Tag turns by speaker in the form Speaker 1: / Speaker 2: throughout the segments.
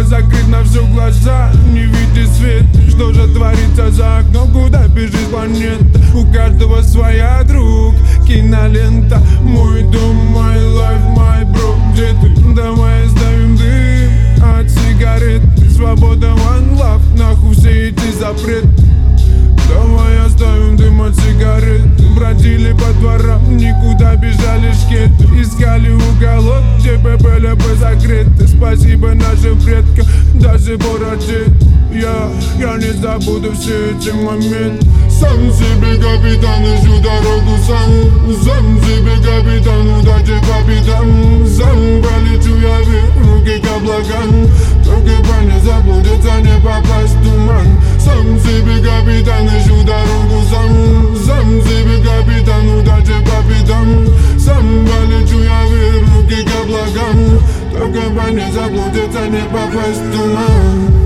Speaker 1: было закрыть на все глаза, не видеть свет. Что же творится за окном, куда бежит планета? У каждого своя, друг, кинолента. Мой дом, мой лайф, мой бро. Где ты? Давай оставим дым от сигарет. Свобода, one love, нахуй все эти запреты. Давай оставим дым от сигарет. Бродили по дворам, никуда бежали шкеты. Искали уголок, где ППЛП закрыты. Спасибо нашим предкам, даже бороде. Я не забуду все эти моменты.
Speaker 2: Сам себе капитан, ищу дорогу сам себе капитан, удачи по пятам. Сам полечу я вверх, руки к облакам. Только бы не заблудиться, не попасть в туман. Сам себе капитан, ищу дорогу сам себе капитан, удачи по пятам. Сам полечу я вверх, руки к облакам. Только бы не заблудиться, не попасть в туман.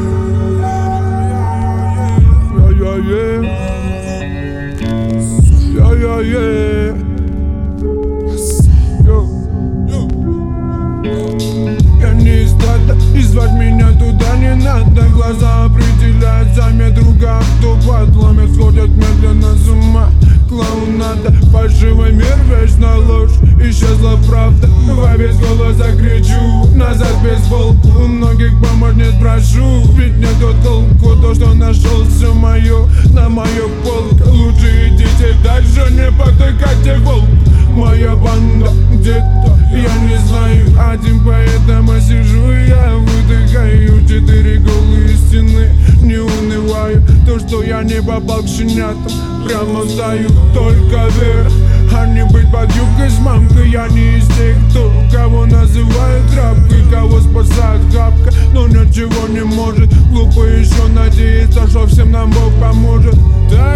Speaker 1: Я не из стада, и звать меня туда не надо. Глаза определяют замет друга, кто подломит, сходят медленно с ума. Клоунада, фальшивый мир, вечная ложь, исчезла правда. Во весь голос закричу, назад бейсболку. У многих помочь не спрошу, ведь нету толку. То, что нашел, все мое, на мою полку. Лучше идите дальше, не потыкайте волк. Моя банда где-то, я не знаю, один, поэтому сижу я выдыхаю. 4 голые стены, не унываю. То, что я не попал к щенятам, прямо встаю, только вверх, а не быть под юбкой с мамкой. Я не из тех, кого называют трапкой, кого спасает хапка, но ничего не может. Глупо еще надеяться, что всем нам Бог поможет. Так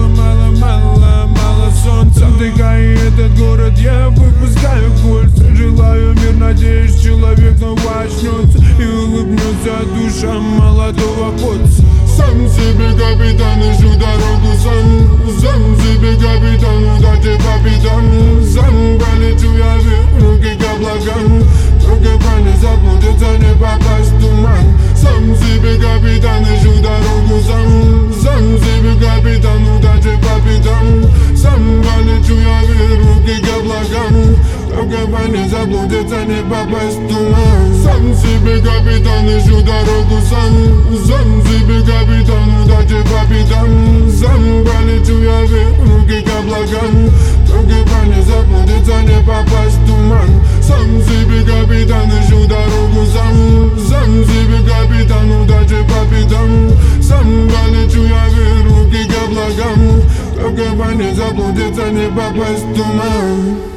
Speaker 1: мало солнца, вдыхая этот город, я выпускаю кольца. Желаю мир, надеюсь, человек снова очнется и улыбнется душа молодого поца.
Speaker 2: Сам себе капитан, ищу дорогу сам себе капитан, удачи по пятам. Сам полечу я вверх, руки к облакам. Только бы не заблудиться, не попасть в туман. Сам себе капитан, ищу дорогу сам себе капитан, удачи по пятам. Сам полечу я вверх, руки к облакам. Только бы не заблудиться, не попасть в туман. Сам себе капитан, ищу дорогу сам себе капитан, удачи по пятам. Сам полечу я вверх, руки к облакам. Только бы не заблудиться, не попасть в туман. Сам себе капитан, ищу дорогу сам себе капитан, удачи по пятам. Сам полечу я вверх, руки к облакам. Только бы не заблудиться, не попасть в туман.